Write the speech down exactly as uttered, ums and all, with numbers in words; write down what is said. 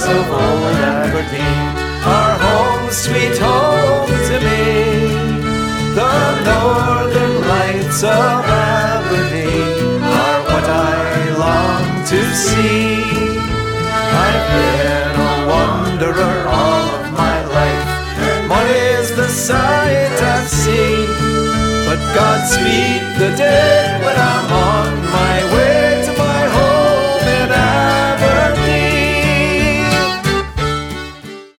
lights of old Aberdeen are home, sweet home to me. The northern lights of Aberdeen are what I long to see. I've been a wanderer all of my life, money's the sight I see. But Godspeed the day when I'm on